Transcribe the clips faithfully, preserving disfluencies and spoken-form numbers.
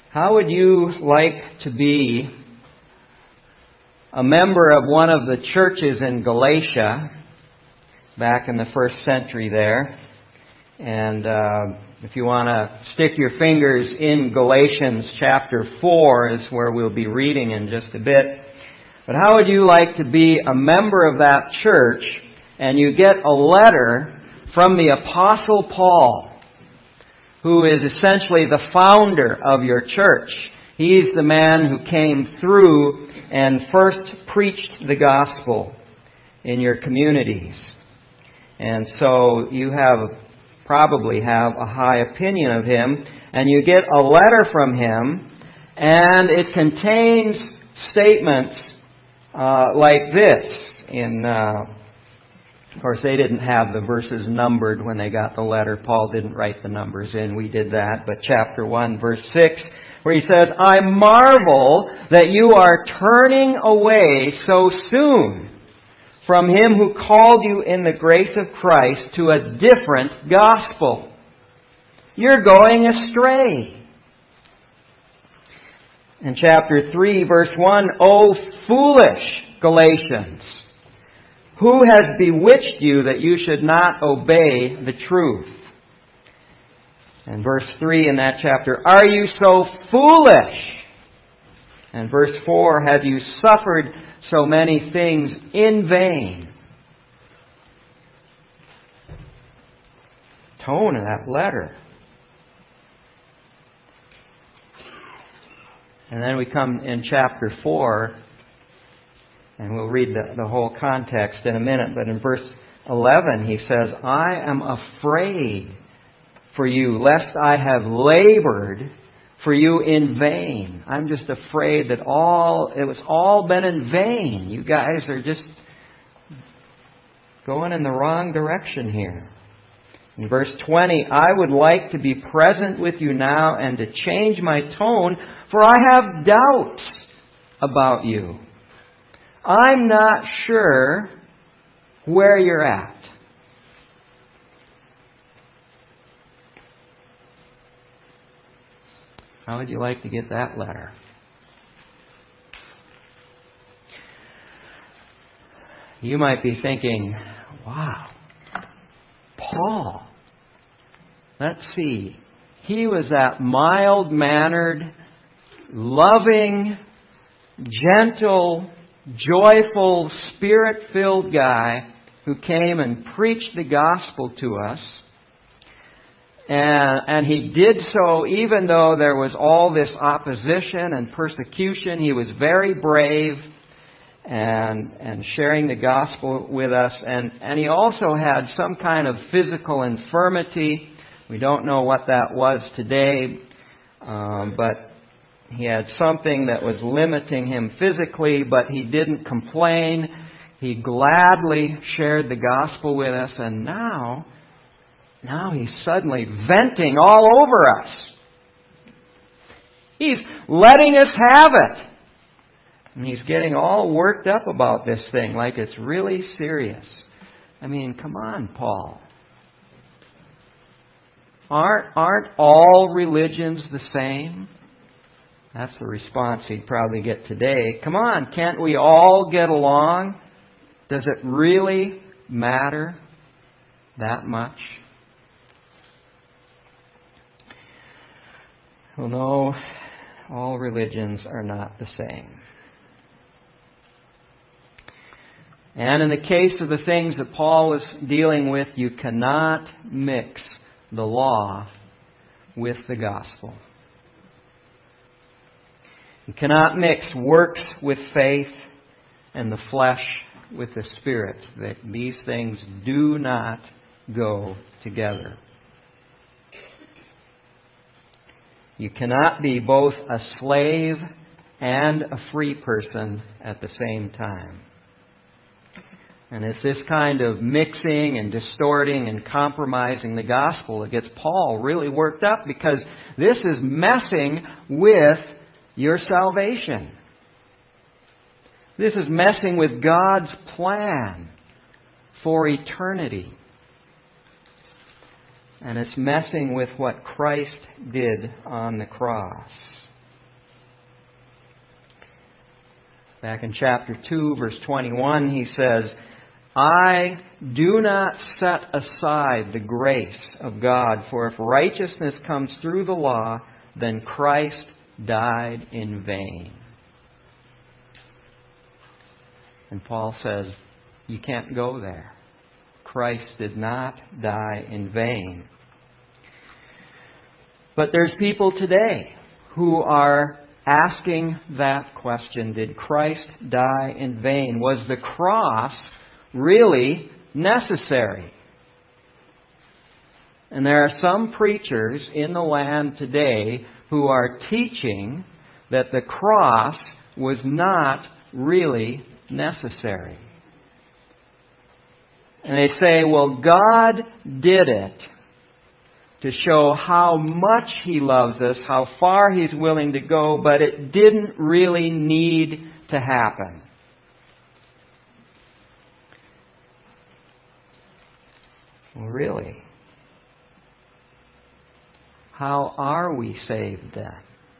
How would you like to be a member of one of the churches in Galatia back in the first century there? And uh, if you want to stick your fingers in Galatians chapter four is where we'll be reading in just a bit. But how would you like to be a member of that church and you get a letter from the Apostle Paul, who is essentially the founder of your church? He's the man who came through and first preached the gospel in your communities. And so you have probably have a high opinion of him, and you get a letter from him, and it contains statements uh, like this. In, uh, of course, they didn't have the verses numbered when they got the letter. Paul didn't write the numbers in. We did that. But chapter one, verse six, where he says, "I marvel that you are turning away so soon from Him who called you in the grace of Christ to a different gospel. You're going astray." In chapter three, verse one, "O foolish Galatians, who has bewitched you that you should not obey the truth?" And verse three in that chapter, "Are you so foolish?" And verse four, "Have you suffered so many things in vain?" Tone of that letter. And then we come in chapter four, and we'll read the, the whole context in a minute. But in verse eleven, he says, "I am afraid for you, lest I have labored for you in vain." I'm just afraid that all it was all been in vain. You guys are just going in the wrong direction here. In verse twenty, "I would like to be present with you now and to change my tone, for I have doubts about you. I'm not sure where you're at." How would you like to get that letter? You might be thinking, wow, Paul, let's see, he was that mild-mannered, loving, gentle, joyful, Spirit-filled guy who came and preached the gospel to us. And, and he did so even though there was all this opposition and persecution. He was very brave and, and sharing the gospel with us. And, and he also had some kind of physical infirmity. We don't know what that was today, um, but he had something that was limiting him physically, but he didn't complain. He gladly shared the gospel with us, and now... Now he's suddenly venting all over us. He's letting us have it. And he's getting all worked up about this thing like it's really serious. I mean, come on, Paul. Aren't, aren't all religions the same? That's the response he'd probably get today. Come on, can't we all get along? Does it really matter that much? Well, no, all religions are not the same. And in the case of the things that Paul is dealing with, you cannot mix the law with the gospel. You cannot mix works with faith and the flesh with the Spirit. That these things do not go together. You cannot be both a slave and a free person at the same time. And it's this kind of mixing and distorting and compromising the gospel that gets Paul really worked up, because this is messing with your salvation. This is messing with God's plan for eternity. And it's messing with what Christ did on the cross. Back in chapter two, verse twenty-one, he says, I do not set aside the grace of God, for if righteousness comes through the law, then Christ died in vain. And Paul says, you can't go there. Christ did not die in vain. But there's people today who are asking that question. Did Christ die in vain? Was the cross really necessary? And there are some preachers in the land today who are teaching that the cross was not really necessary. And they say, well, God did it to show how much He loves us, how far He's willing to go, but it didn't really need to happen. Well, really? How are we saved then?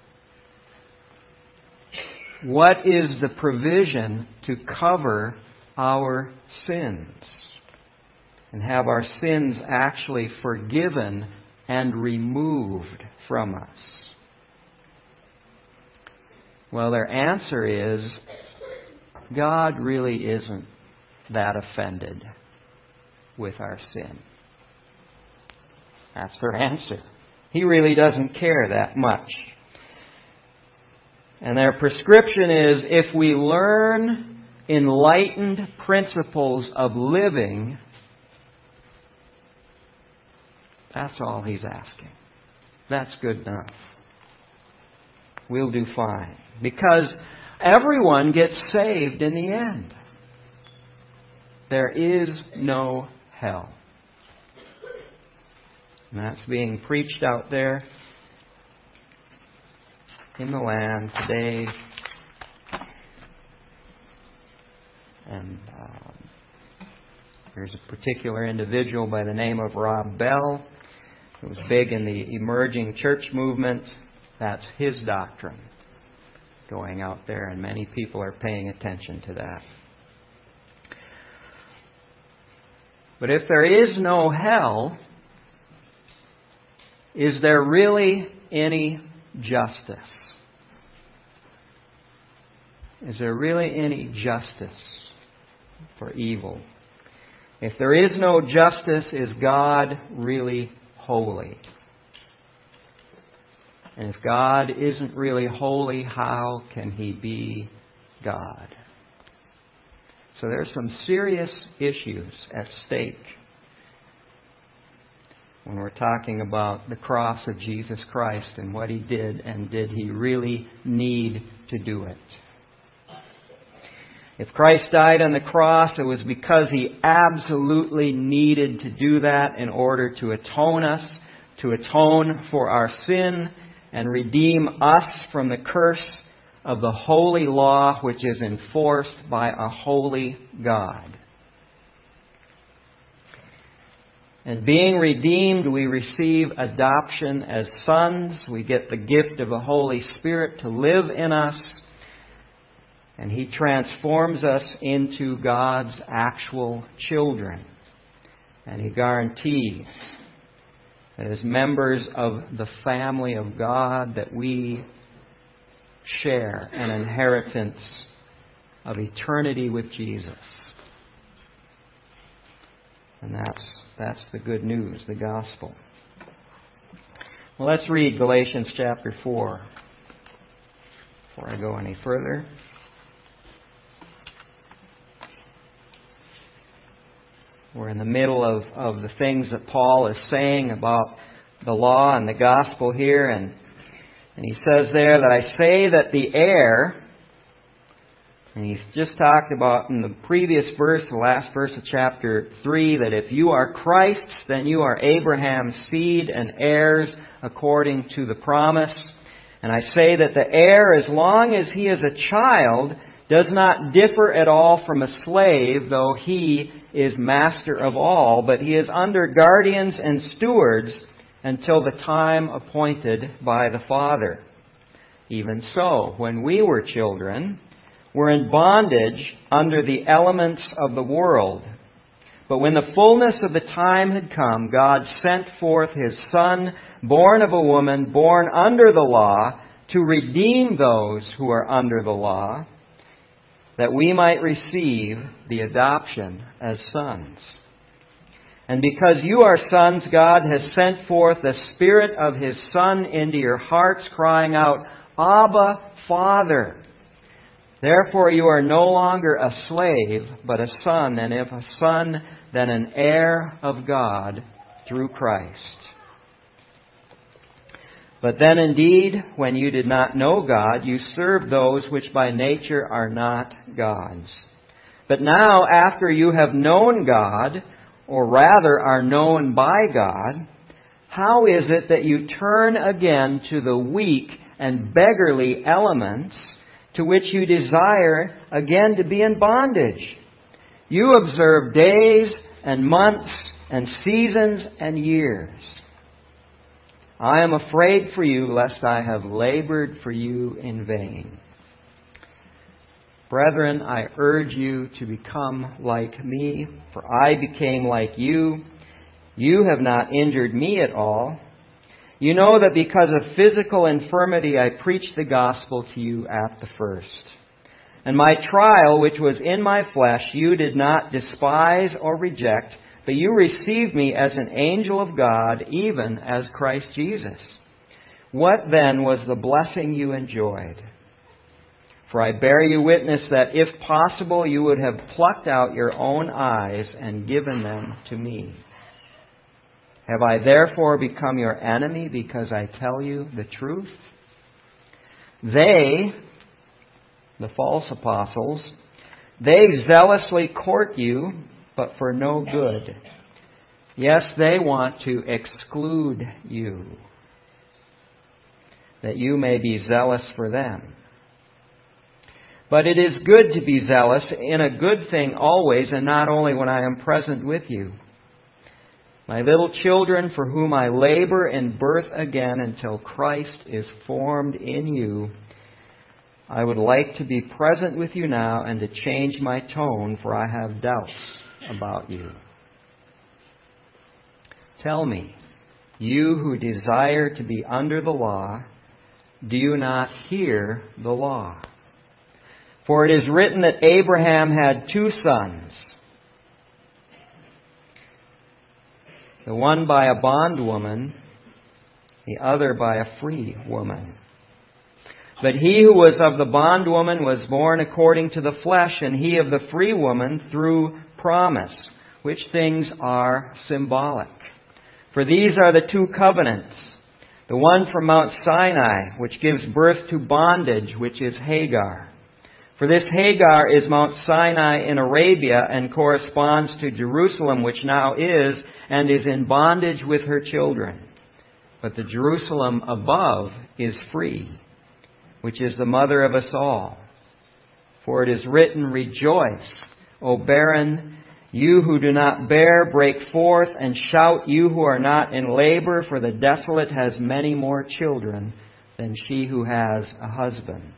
What is the provision to cover our sins and have our sins actually forgiven and removed from us? Well, their answer is, God really isn't that offended with our sin. That's their answer. He really doesn't care that much. And their prescription is, if we learn enlightened principles of living, that's all He's asking. That's good enough. We'll do fine. Because everyone gets saved in the end. There is no hell. And that's being preached out there in the land today. And um, there's a particular individual by the name of Rob Bell who was big in the emerging church movement. That's his doctrine going out there, and many people are paying attention to that. But if there is no hell, is there really any justice? Is there really any justice for evil? If there is no justice, is God really holy? And if God isn't really holy, how can He be God? So there's some serious issues at stake when we're talking about the cross of Jesus Christ and what He did, and did He really need to do it? If Christ died on the cross, it was because He absolutely needed to do that in order to atone us, to atone for our sin, and redeem us from the curse of the holy law which is enforced by a holy God. And being redeemed, we receive adoption as sons. We get the gift of the Holy Spirit to live in us. And He transforms us into God's actual children. And He guarantees that as members of the family of God, that we share an inheritance of eternity with Jesus. And that's that's the good news, the gospel. Well, let's read Galatians chapter four before I go any further. We're in the middle of, of the things that Paul is saying about the law and the gospel here. And, and he says there that I say that the heir, and he's just talked about in the previous verse, the last verse of chapter three, that if you are Christ's, then you are Abraham's seed and heirs according to the promise. And I say that the heir, as long as he is a child, does not differ at all from a slave, though he is master of all, but he is under guardians and stewards until the time appointed by the Father. Even so, when we were children, were in bondage under the elements of the world. But when the fullness of the time had come, God sent forth His Son, born of a woman, born under the law, to redeem those who are under the law, that we might receive the adoption as sons. And because you are sons, God has sent forth the Spirit of His Son into your hearts, crying out, Abba, Father. Therefore you are no longer a slave, but a son, and if a son, then an heir of God through Christ. But then indeed, when you did not know God, you served those which by nature are not God's. But now, after you have known God, or rather are known by God, how is it that you turn again to the weak and beggarly elements to which you desire again to be in bondage? You observe days and months and seasons and years. I am afraid for you, lest I have labored for you in vain. Brethren, I urge you to become like me, for I became like you. You have not injured me at all. You know that because of physical infirmity I preached the gospel to you at the first. And my trial, which was in my flesh, you did not despise or reject, but you received me as an angel of God, even as Christ Jesus. What then was the blessing you enjoyed? For I bear you witness that if possible you would have plucked out your own eyes and given them to me. Have I therefore become your enemy because I tell you the truth? They, the false apostles, they zealously court you, but for no good. Yes, they want to exclude you, that you may be zealous for them. But it is good to be zealous in a good thing always, and not only when I am present with you. My little children, for whom I labor in birth again until Christ is formed in you, I would like to be present with you now and to change my tone, for I have doubts about you. Tell me, you who desire to be under the law, do you not hear the law? For it is written that Abraham had two sons, the one by a bondwoman, the other by a free woman. But he who was of the bondwoman was born according to the flesh, and he of the free woman through promise, which things are symbolic. For these are the two covenants, the one from Mount Sinai, which gives birth to bondage, which is Hagar. For this Hagar is Mount Sinai in Arabia and corresponds to Jerusalem, which now is and is in bondage with her children. But the Jerusalem above is free, which is the mother of us all. For it is written, Rejoice, O barren, you who do not bear, break forth and shout, you who are not in labor, for the desolate has many more children than she who has a husband.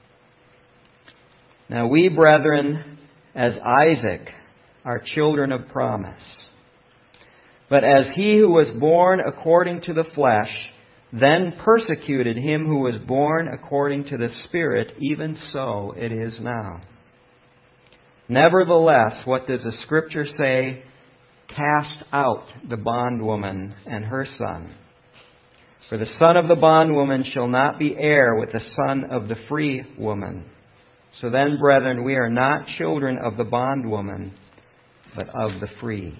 Now we, brethren, as Isaac, are children of promise. But as he who was born according to the flesh then persecuted him who was born according to the Spirit, even so it is now. Nevertheless, what does the Scripture say? Cast out the bondwoman and her son. For the son of the bondwoman shall not be heir with the son of the free woman. So then, brethren, we are not children of the bondwoman, but of the free.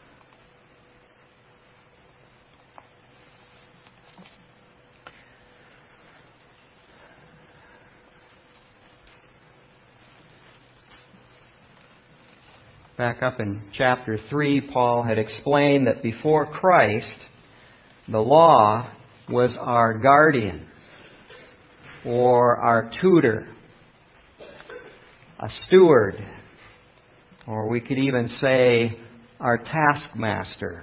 Back up in chapter three, Paul had explained that before Christ, the law was our guardian or our tutor, a steward, or we could even say our taskmaster.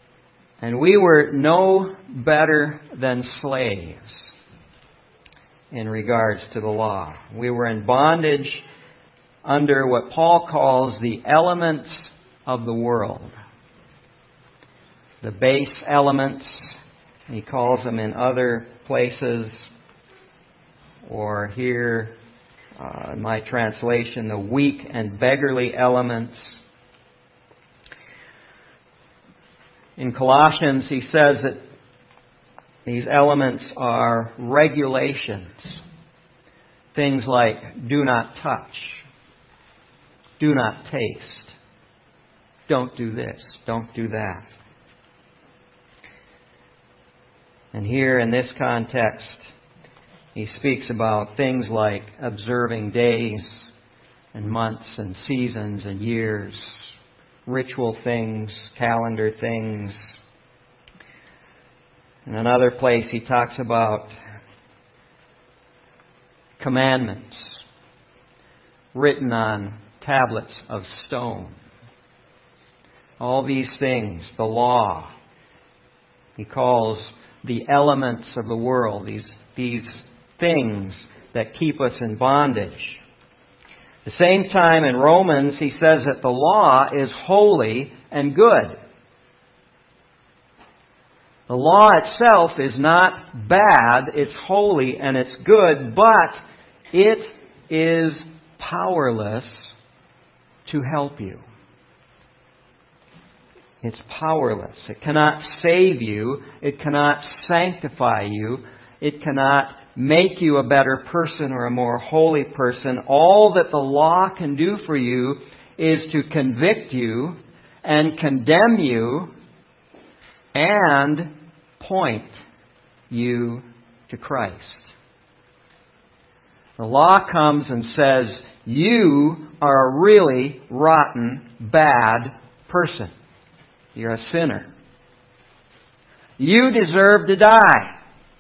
And we were no better than slaves. in regards to the law. We were in bondage under what Paul calls the elements of the world. The base elements, he calls them in other places, or here uh, in my translation, the weak and beggarly elements. In Colossians, he says that these elements are regulations. Things like do not touch, do not taste, don't do this, don't do that. And here in this context, he speaks about things like observing days and months and seasons and years, ritual things, calendar things. In another place, he talks about commandments written on tablets of stone. All these things, the law, he calls the elements of the world, these, these things that keep us in bondage. At the same time, in Romans, he says that the law is holy and good. The law itself is not bad, it's holy and it's good, but it is powerless to help you. It's powerless. It cannot save you. It cannot sanctify you. It cannot make you a better person or a more holy person. All that the law can do for you is to convict you and condemn you and point you to Christ. The law comes and says, you are a really rotten, bad person. You're a sinner. You deserve to die.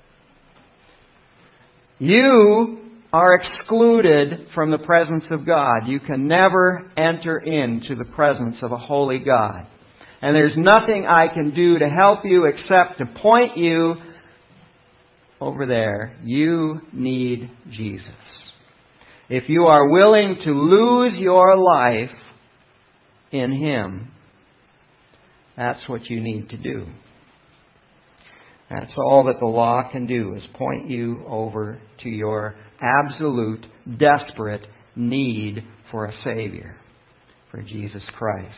You are excluded from the presence of God. You can never enter into the presence of a holy God. And there's nothing I can do to help you except to point you over there. You need Jesus. If you are willing to lose your life in Him, that's what you need to do. That's all that the law can do, is point you over to your absolute, desperate need for a Savior, for Jesus Christ.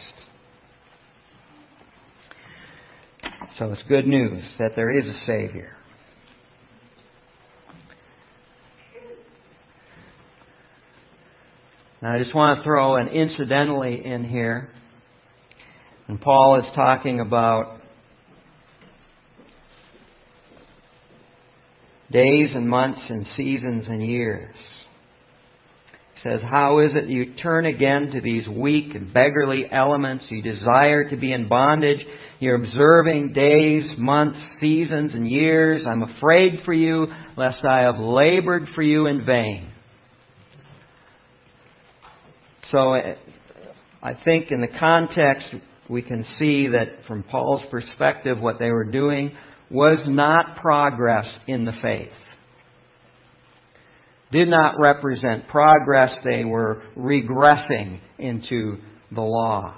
So it's good news that there is a Savior. Now I just want to throw an incidentally in here. And Paul is talking about days and months and seasons and years. He says, how is it you turn again to these weak and beggarly elements? You desire to be in bondage. You're observing days, months, seasons, and years. I'm afraid for you, lest I have labored for you in vain. So I think in the context, we can see that from Paul's perspective, what they were doing was not progress in the faith. Did not represent progress. They were regressing into the law.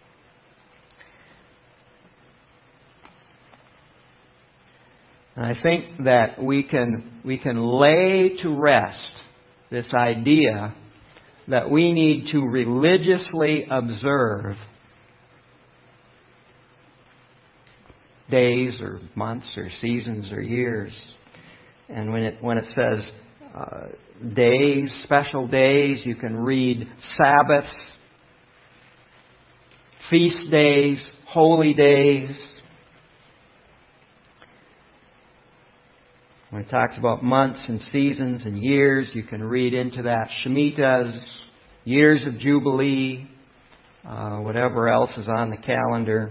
And I think that we can, we can lay to rest this idea that we need to religiously observe days or months or seasons or years. And when it when it says uh, days, special days, you can read Sabbaths, feast days, holy days. When it talks about months and seasons and years, you can read into that Shemitahs, years of Jubilee, uh, whatever else is on the calendar.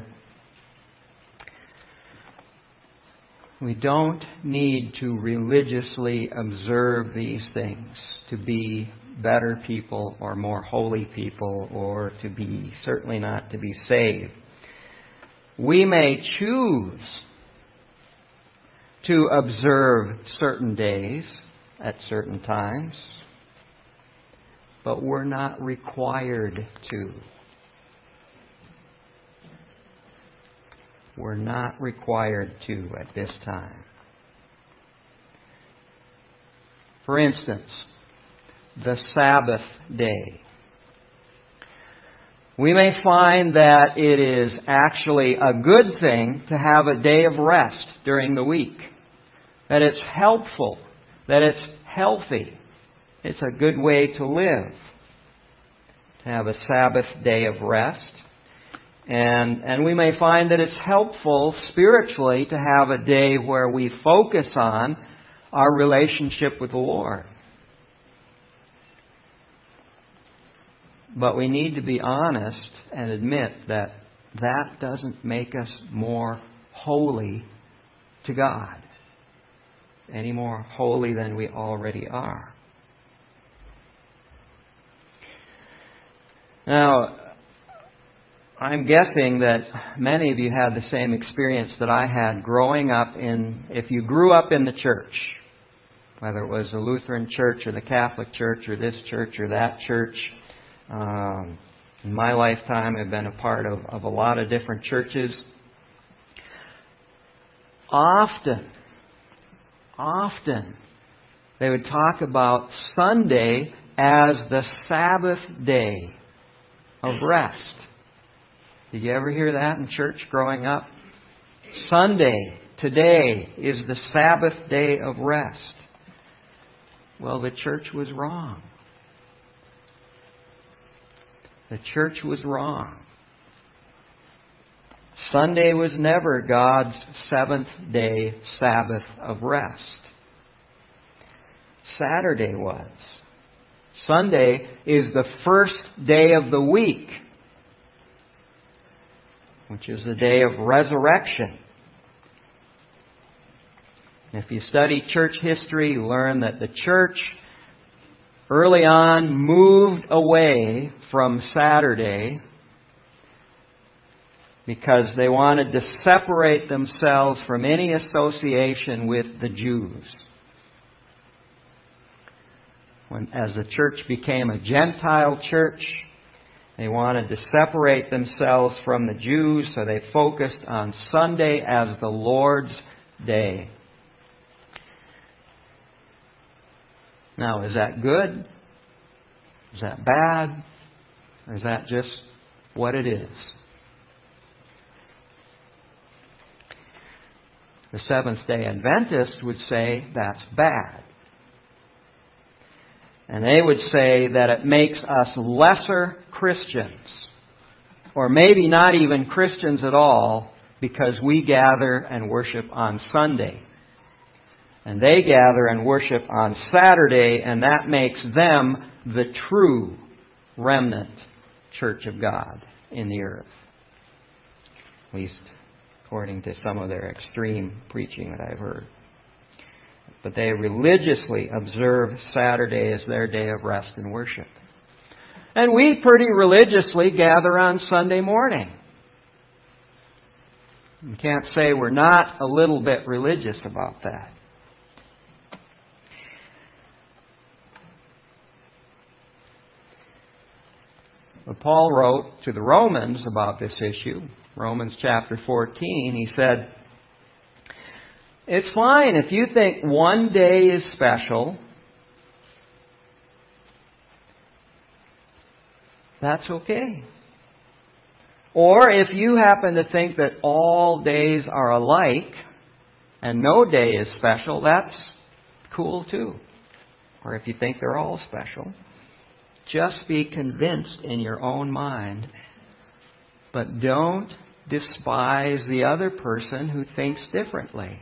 We don't need to religiously observe these things to be better people or more holy people, or to be, certainly not to be saved. We may choose to observe certain days at certain times, but we're not required to. We're not required to at this time. For instance, the Sabbath day. We may find that it is actually a good thing to have a day of rest during the week. That it's helpful. That it's healthy. It's a good way to live. To have a Sabbath day of rest. And, and we may find that it's helpful spiritually to have a day where we focus on our relationship with the Lord. But we need to be honest and admit that that doesn't make us more holy to God. Any more holy than we already are. Now, I'm guessing that many of you had the same experience that I had growing up in, if you grew up in the church, whether it was the Lutheran church or the Catholic church or this church or that church. Um, in my lifetime, I've been a part of, of a lot of different churches. Often, often, they would talk about Sunday as the Sabbath day of rest. Did you ever hear that in church growing up? Sunday, today, is the Sabbath day of rest. Well, the church was wrong. The church was wrong. Sunday was never God's seventh day Sabbath of rest. Saturday was. Sunday is the first day of the week, which is the day of resurrection. If you study church history, you learn that the church early on moved away from Saturday because they wanted to separate themselves from any association with the Jews. When, as the church became a Gentile church, they wanted to separate themselves from the Jews, so they focused on Sunday as the Lord's day. Now, is that good? Is that bad? Or is that just what it is? The Seventh-day Adventists would say that's bad. And they would say that it makes us lesser Christians. Or maybe not even Christians at all, because we gather and worship on Sunday. And they gather and worship on Saturday, and that makes them the true remnant church of God in the earth. At least according to some of their extreme preaching that I've heard. But they religiously observe Saturday as their day of rest and worship. And we pretty religiously gather on Sunday morning. You can't say we're not a little bit religious about that. But Paul wrote to the Romans about this issue. Romans chapter fourteen, he said, it's fine if you think one day is special. That's okay. Or if you happen to think that all days are alike and no day is special, that's cool too. Or if you think they're all special. Just be convinced in your own mind. But don't despise the other person who thinks differently.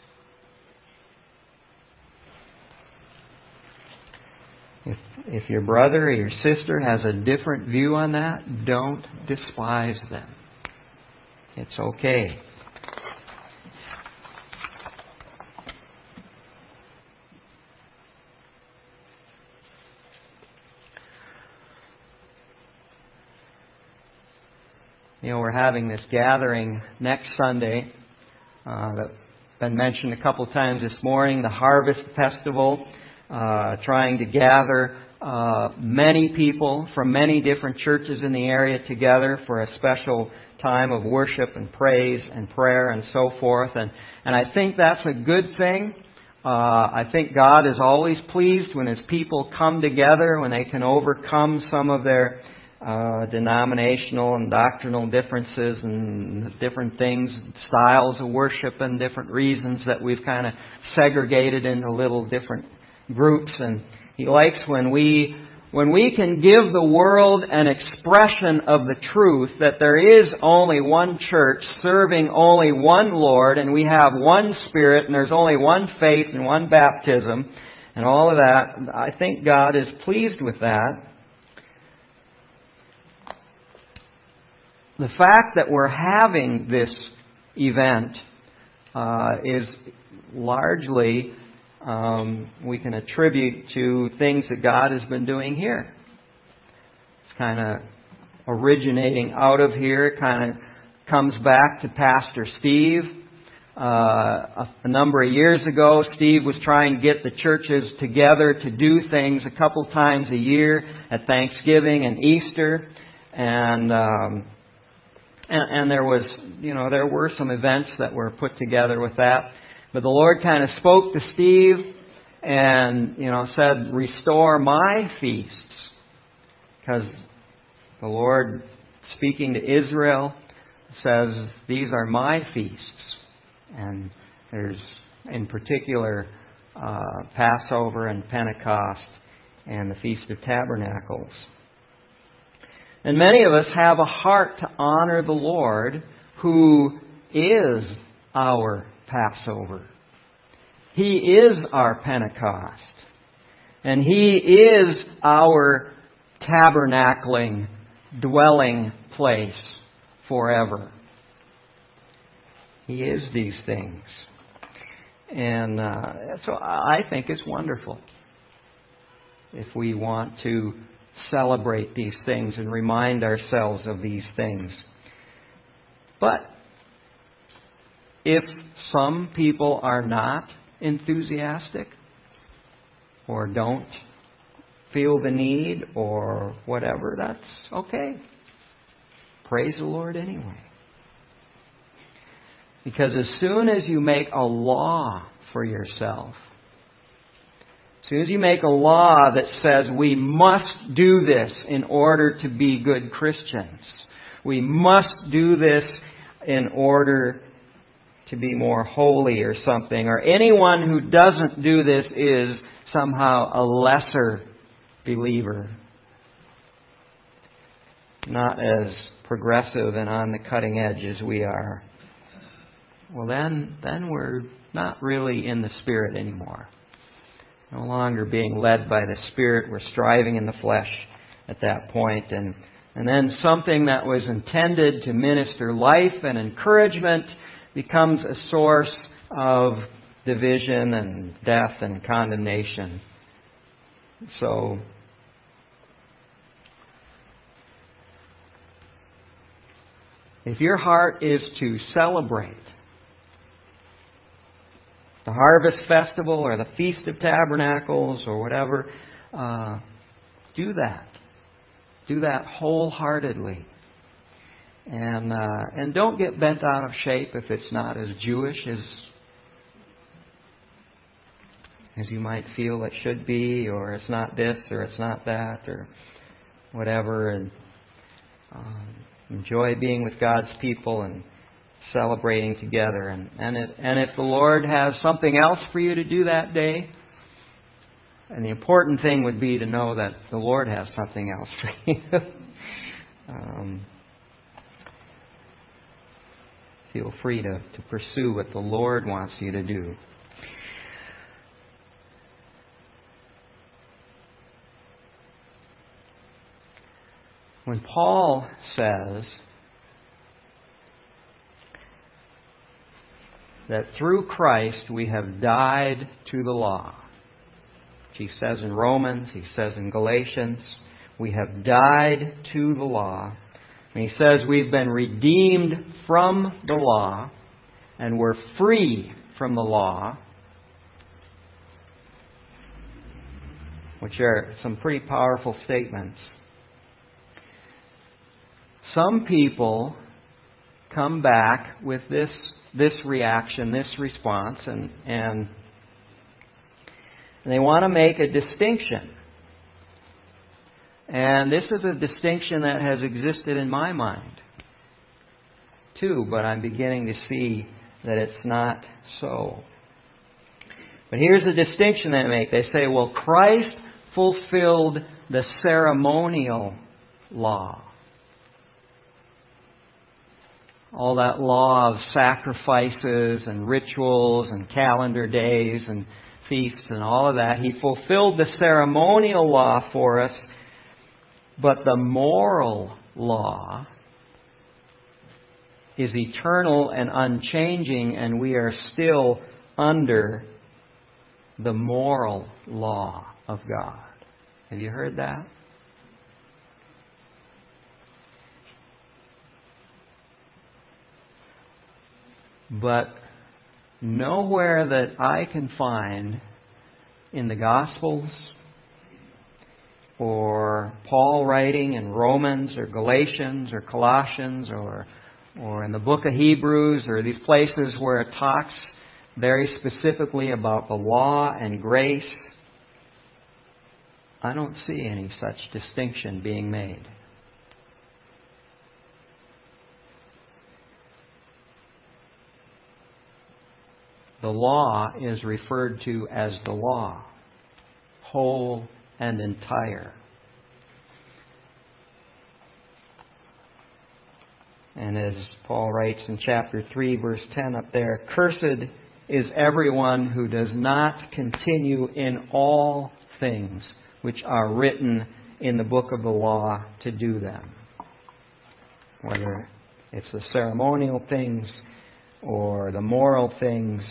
If, if your brother or your sister has a different view on that, don't despise them. It's okay. You know, we're having this gathering next Sunday uh, that's been mentioned a couple times this morning, the Harvest Festival. uh, trying to gather uh, many people from many different churches in the area together for a special time of worship and praise and prayer and so forth. And, and I think that's a good thing. Uh, I think God is always pleased when His people come together, when they can overcome some of their uh, denominational and doctrinal differences and different things, styles of worship and different reasons that we've kind of segregated into little different groups. And He likes when we when we can give the world an expression of the truth that there is only one church serving only one Lord, and we have one Spirit, and there's only one faith and one baptism, and all of that. I think God is pleased with that. The fact that we're having this event uh, is largely Um, we can attribute to things that God has been doing here. It's kind of originating out of here. It kind of comes back to Pastor Steve. Uh, a, a number of years ago, Steve was trying to get the churches together to do things a couple times a year at Thanksgiving and Easter. And, um, and, and there was, you know, there were some events that were put together with that. But the Lord kind of spoke to Steve and, you know, said, restore my feasts. Because the Lord, speaking to Israel, says, these are my feasts. And there's, in particular, uh, Passover and Pentecost and the Feast of Tabernacles. And many of us have a heart to honor the Lord, who is our Passover. He is our Pentecost. And He is our tabernacling, dwelling place forever. He is these things. And uh, so I think it's wonderful if we want to celebrate these things and remind ourselves of these things. But if some people are not enthusiastic or don't feel the need or whatever, that's okay. Praise the Lord anyway. Because as soon as you make a law for yourself, as soon as you make a law that says we must do this in order to be good Christians, we must do this in order to be more holy or something, or anyone who doesn't do this is somehow a lesser believer, not as progressive and on the cutting edge as we are, well then, then we're not really in the Spirit anymore. No longer being led by the Spirit, we're striving in the flesh at that point. And, and then something that was intended to minister life and encouragement becomes a source of division and death and condemnation. So, if your heart is to celebrate the Harvest Festival or the Feast of Tabernacles or whatever, uh, do that. Do that wholeheartedly. And uh, and don't get bent out of shape if it's not as Jewish as as you might feel it should be, or it's not this, or it's not that, or whatever. And um, enjoy being with God's people and celebrating together. And and, it, and if the Lord has something else for you to do that day, and the important thing would be to know that the Lord has something else for you. um, Feel free to, to pursue what the Lord wants you to do. When Paul says that through Christ we have died to the law, he says in Romans, he says in Galatians, we have died to the law. And he says we've been redeemed from the law and we're free from the law. which are some pretty powerful statements. Some people come back with this this reaction, this response, and, and they want to make a distinction. And this is a distinction that has existed in my mind too, but I'm beginning to see that it's not so. But here's the distinction they make. They say, well, Christ fulfilled the ceremonial law. All that law of sacrifices and rituals and calendar days and feasts and all of that. He fulfilled the ceremonial law for us, but the moral law is eternal and unchanging, and we are still under the moral law of God. Have you heard that? But nowhere that I can find in the Gospels or Paul writing in Romans or Galatians or Colossians or or in the book of Hebrews or these places where it talks very specifically about the law and grace, I don't see any such distinction being made. The law is referred to as the law, whole and entire. And as Paul writes in chapter three, verse ten up there, cursed is everyone who does not continue in all things which are written in the book of the law to do them. Whether it's the ceremonial things or the moral things.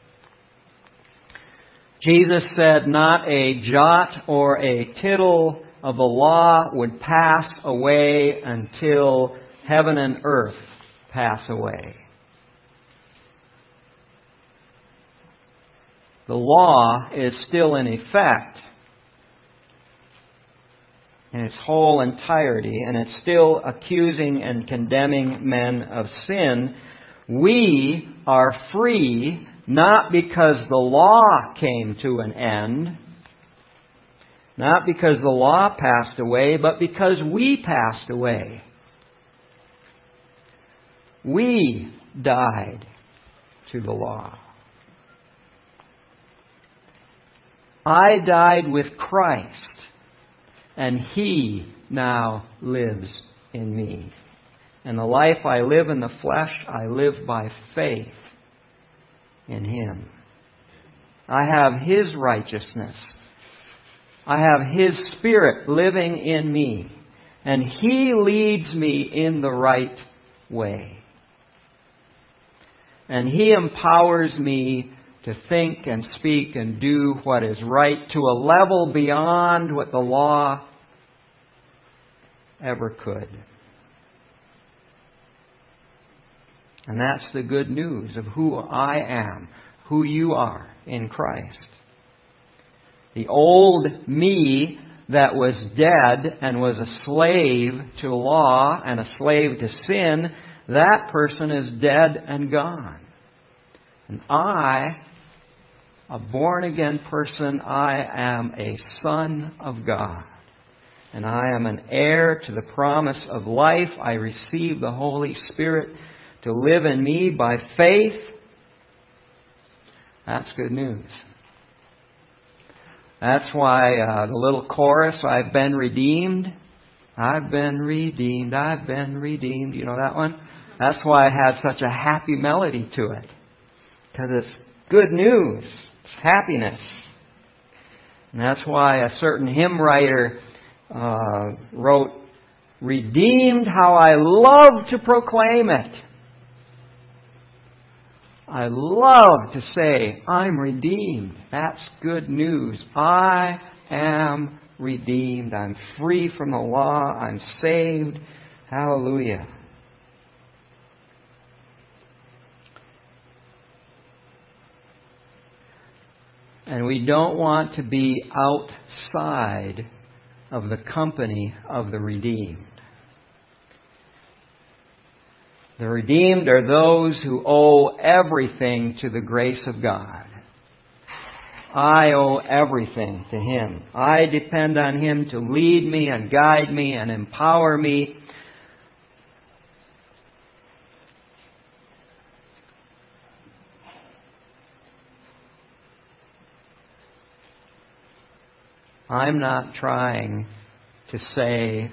Jesus said not a jot or a tittle of the law would pass away until heaven and earth pass away. The law is still in effect in its whole entirety, and it's still accusing and condemning men of sin. We are free not because the law came to an end, not because the law passed away, but because we passed away. We died to the law. I died with Christ, and He now lives in me. And the life I live in the flesh, I live by faith in Him. I have His righteousness. I have His Spirit living in me. And He leads me in the right way. And He empowers me to think and speak and do what is right to a level beyond what the law ever could. And that's the good news of who I am, who you are in Christ. The old me that was dead and was a slave to law and a slave to sin, that person is dead and gone. And I, a born-again person, I am a son of God. And I am an heir to the promise of life. I receive the Holy Spirit to live in me by faith. That's good news. That's why uh, the little chorus, I've been redeemed. I've been redeemed. I've been redeemed. You know that one? That's why it has such a happy melody to it. Because it's good news. It's happiness. And that's why a certain hymn writer uh, wrote, redeemed, how I love to proclaim it. I love to say, I'm redeemed. That's good news. I am redeemed. I'm free from the law. I'm saved. Hallelujah. And we don't want to be outside of the company of the redeemed. The redeemed are those who owe everything to the grace of God. I owe everything to Him. I depend on Him to lead me and guide me and empower me. I'm not trying to say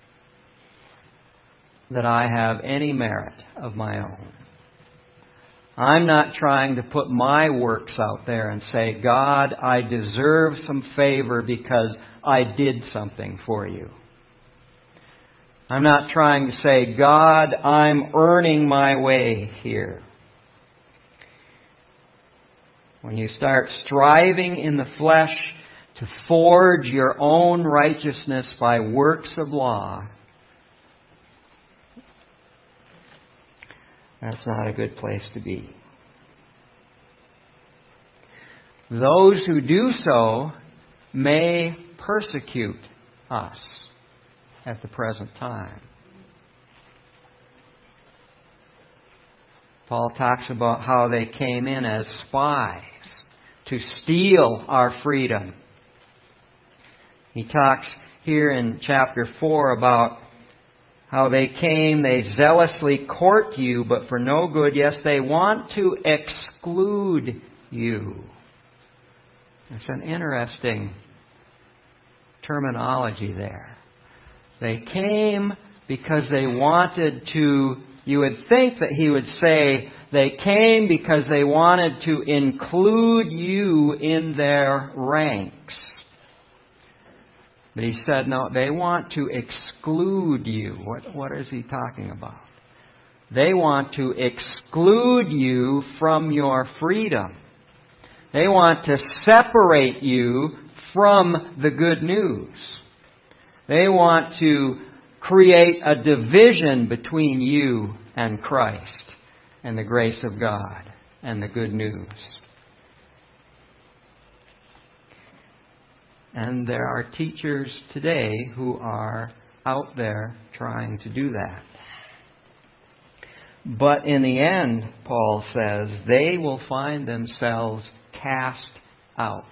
that I have any merit of my own. I'm not trying to put my works out there and say, God, I deserve some favor because I did something for you. I'm not trying to say, God, I'm earning my way here. When you start striving in the flesh to forge your own righteousness by works of law, that's not a good place to be. Those who do so may persecute us at the present time. Paul talks about how they came in as spies to steal our freedom. He talks here in chapter four about how they came, they zealously court you, but for no good. Yes, they want to exclude you. It's an interesting terminology there. They came because they wanted to, you would think that he would say, they came because they wanted to include you in their ranks. But he said, no, they want to exclude you. What, what is he talking about? They want to exclude you from your freedom. They want to separate you from the good news. They want to create a division between you and Christ and the grace of God and the good news. And there are teachers today who are out there trying to do that. But in the end, Paul says, they will find themselves cast out.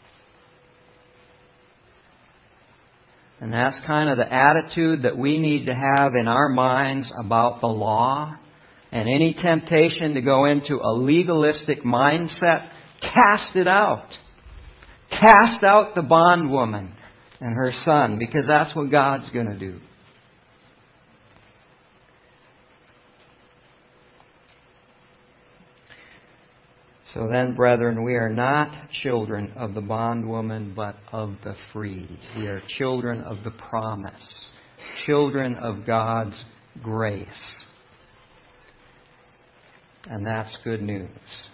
And that's kind of the attitude that we need to have in our minds about the law. And any temptation to go into a legalistic mindset, cast it out. Cast out the bondwoman and her son, because that's what God's going to do. So then, brethren, we are not children of the bondwoman, but of the free. We are children of the promise, children of God's grace. And that's good news.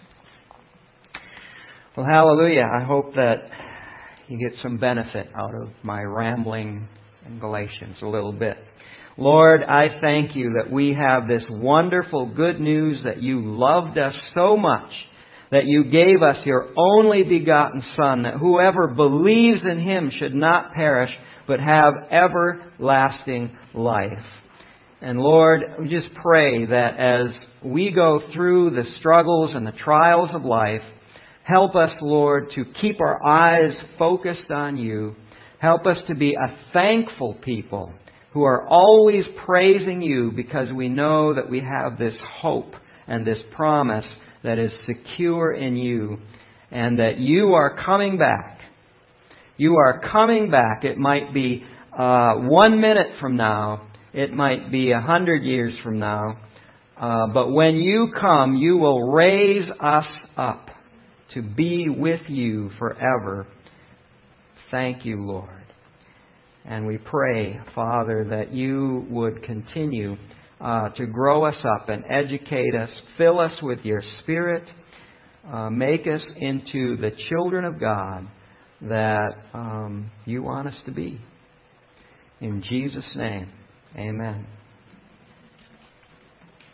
Well, hallelujah. I hope that you get some benefit out of my rambling in Galatians a little bit. Lord, I thank you that we have this wonderful good news that you loved us so much, that you gave us your only begotten Son, that whoever believes in Him should not perish, but have everlasting life. And Lord, we just pray that as we go through the struggles and the trials of life, help us, Lord, to keep our eyes focused on you. Help us to be a thankful people who are always praising you, because we know that we have this hope and this promise that is secure in you, and that you are coming back. You are coming back. It might be uh, one minute from now. It might be a hundred years from now. Uh, but when you come, you will raise us up to be with you forever. Thank you, Lord. And we pray, Father, that you would continue uh, to grow us up and educate us, fill us with your Spirit, uh, make us into the children of God that um, you want us to be. In Jesus' name, amen.